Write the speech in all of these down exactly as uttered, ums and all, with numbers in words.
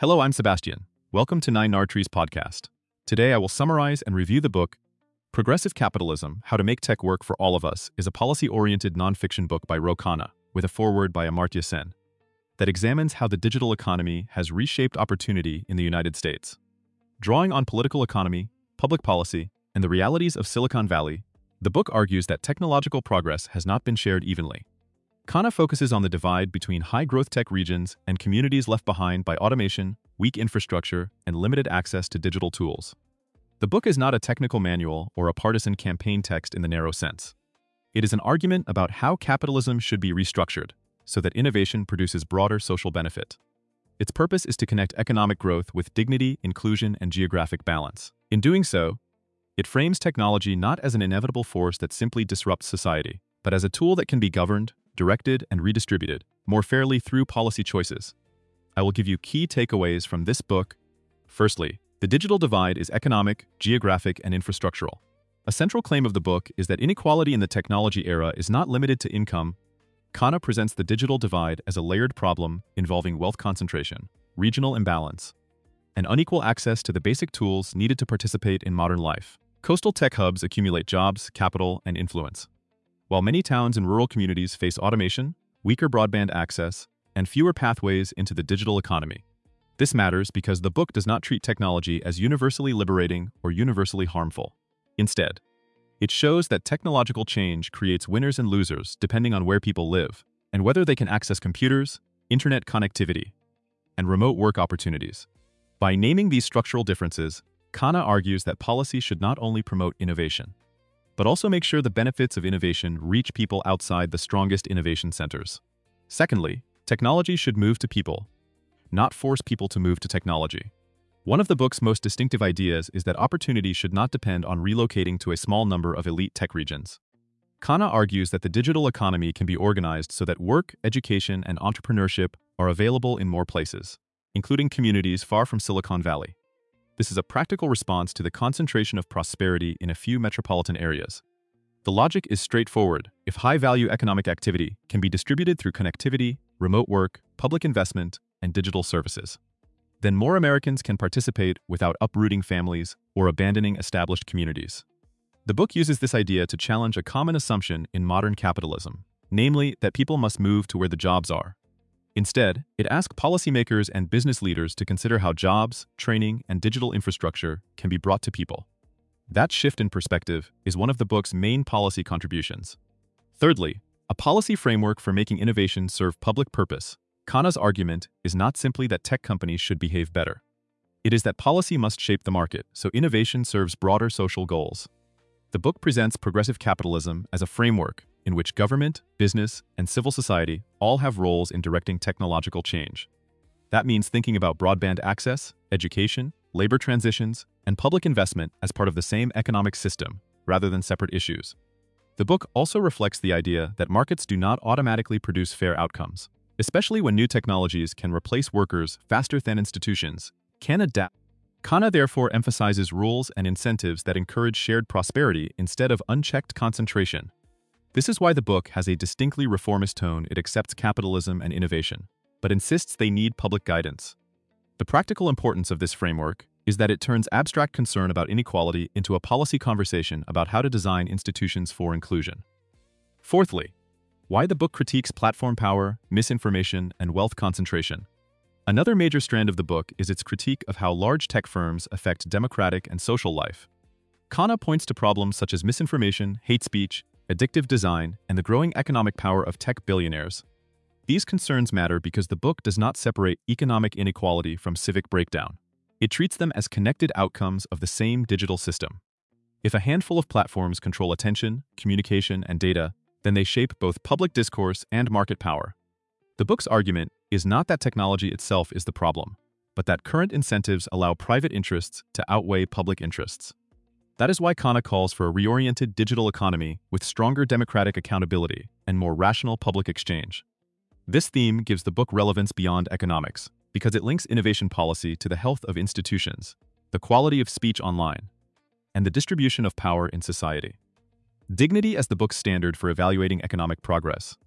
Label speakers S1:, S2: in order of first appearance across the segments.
S1: Hello, I'm Sebastian. Welcome to Nine Nard Trees podcast. Today I will summarize and review the book Progressive Capitalism: How to Make Tech Work for All of Us is a policy-oriented nonfiction book by Ro Khanna, with a foreword by Amartya Sen, that examines how the digital economy has reshaped opportunity in the United States. Drawing on political economy, public policy, and the realities of Silicon Valley, the book argues that technological progress has not been shared evenly. Khanna focuses on the divide between high-growth tech regions and communities left behind by automation, weak infrastructure, and limited access to digital tools. The book is not a technical manual or a partisan campaign text in the narrow sense. It is an argument about how capitalism should be restructured so that innovation produces broader social benefit. Its purpose is to connect economic growth with dignity, inclusion, and geographic balance. In doing so, it frames technology not as an inevitable force that simply disrupts society, but as a tool that can be governed, directed, and redistributed more fairly through policy choices. I will give you key takeaways from this book. Firstly, the digital divide is economic, geographic, and infrastructural. A central claim of the book is that inequality in the technology era is not limited to income. Khanna presents the digital divide as a layered problem involving wealth concentration, regional imbalance, and unequal access to the basic tools needed to participate in modern life. Coastal tech hubs accumulate jobs, capital, and influence, while many towns and rural communities face automation, weaker broadband access, and fewer pathways into the digital economy. This matters because the book does not treat technology as universally liberating or universally harmful. Instead, it shows that technological change creates winners and losers depending on where people live and whether they can access computers, internet connectivity, and remote work opportunities. By naming these structural differences, Khanna argues that policy should not only promote innovation, but also make sure the benefits of innovation reach people outside the strongest innovation centers. Secondly, technology should move to people, not force people to move to technology. One of the book's most distinctive ideas is that opportunity should not depend on relocating to a small number of elite tech regions. Khanna argues that the digital economy can be organized so that work, education, and entrepreneurship are available in more places, including communities far from Silicon Valley. This is a practical response to the concentration of prosperity in a few metropolitan areas. The logic is straightforward. If high-value economic activity can be distributed through connectivity, remote work, public investment, and digital services, then more Americans can participate without uprooting families or abandoning established communities. The book uses this idea to challenge a common assumption in modern capitalism, namely that people must move to where the jobs are. Instead, it asks policymakers and business leaders to consider how jobs, training, and digital infrastructure can be brought to people. That shift in perspective is one of the book's main policy contributions. Thirdly, a policy framework for making innovation serve public purpose. Khanna's argument is not simply that tech companies should behave better. It is that policy must shape the market so innovation serves broader social goals. The book presents progressive capitalism as a framework in which government, business, and civil society all have roles in directing technological change. That means thinking about broadband access, education, labor transitions, and public investment as part of the same economic system, rather than separate issues. The book also reflects the idea that markets do not automatically produce fair outcomes, especially when new technologies can replace workers faster than institutions can adapt. Khanna therefore emphasizes rules and incentives that encourage shared prosperity instead of unchecked concentration. This is why the book has a distinctly reformist tone. It accepts capitalism and innovation, but insists they need public guidance. The practical importance of this framework is that it turns abstract concern about inequality into a policy conversation about how to design institutions for inclusion. Fourthly, why the book critiques platform power, misinformation, and wealth concentration. Another major strand of the book is its critique of how large tech firms affect democratic and social life. Khanna points to problems such as misinformation, hate speech, addictive design, and the growing economic power of tech billionaires. These concerns matter because the book does not separate economic inequality from civic breakdown. It treats them as connected outcomes of the same digital system. If a handful of platforms control attention, communication, and data, then they shape both public discourse and market power. The book's argument is not that technology itself is the problem, but that current incentives allow private interests to outweigh public interests. That is why Khanna calls for a reoriented digital economy with stronger democratic accountability and more rational public exchange. This theme gives the book relevance beyond economics because it links innovation policy to the health of institutions, the quality of speech online, and the distribution of power in society. Dignity as the book's standard for evaluating economic progress.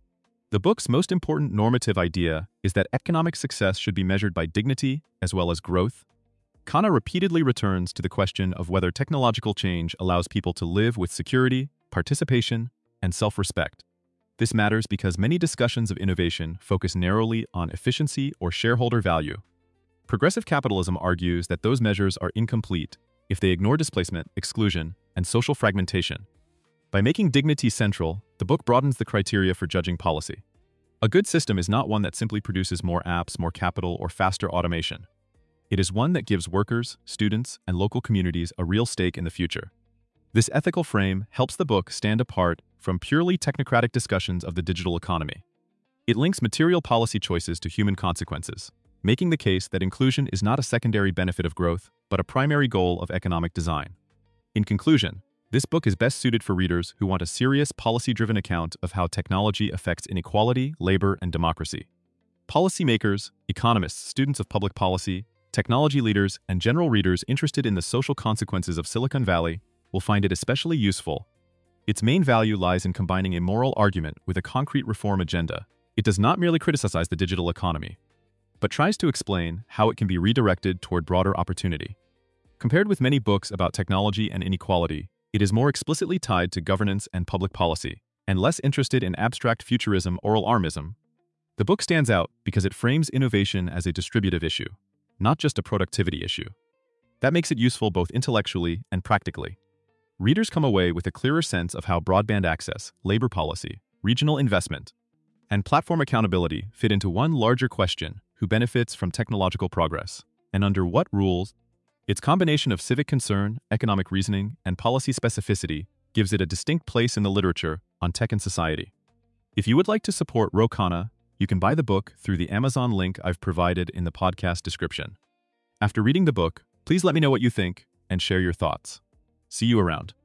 S1: The book's most important normative idea is that economic success should be measured by dignity as well as growth. Khanna repeatedly returns to the question of whether technological change allows people to live with security, participation, and self-respect. This matters because many discussions of innovation focus narrowly on efficiency or shareholder value. Progressive capitalism argues that those measures are incomplete if they ignore displacement, exclusion, and social fragmentation. By making dignity central, the book broadens the criteria for judging policy. A good system is not one that simply produces more apps, more capital, or faster automation. It is one that gives workers, students, and local communities a real stake in the future. This ethical frame helps the book stand apart from purely technocratic discussions of the digital economy. It links material policy choices to human consequences, making the case that inclusion is not a secondary benefit of growth, but a primary goal of economic design. In conclusion, this book is best suited for readers who want a serious, policy-driven account of how technology affects inequality, labor, and democracy. Policymakers, economists, students of public policy, technology leaders, and general readers interested in the social consequences of Silicon Valley will find it especially useful. Its main value lies in combining a moral argument with a concrete reform agenda. It does not merely criticize the digital economy, but tries to explain how it can be redirected toward broader opportunity. Compared with many books about technology and inequality, it is more explicitly tied to governance and public policy, and less interested in abstract futurism or alarmism. The book stands out because it frames innovation as a distributive issue, not just a productivity issue. That makes it useful both intellectually and practically. Readers come away with a clearer sense of how broadband access, labor policy, regional investment, and platform accountability fit into one larger question: who benefits from technological progress, and under what rules? Its combination of civic concern, economic reasoning, and policy specificity gives it a distinct place in the literature on tech and society. If you would like to support Ro Khanna, you can buy the book through the Amazon link I've provided in the podcast description. After reading the book, please let me know what you think and share your thoughts. See you around.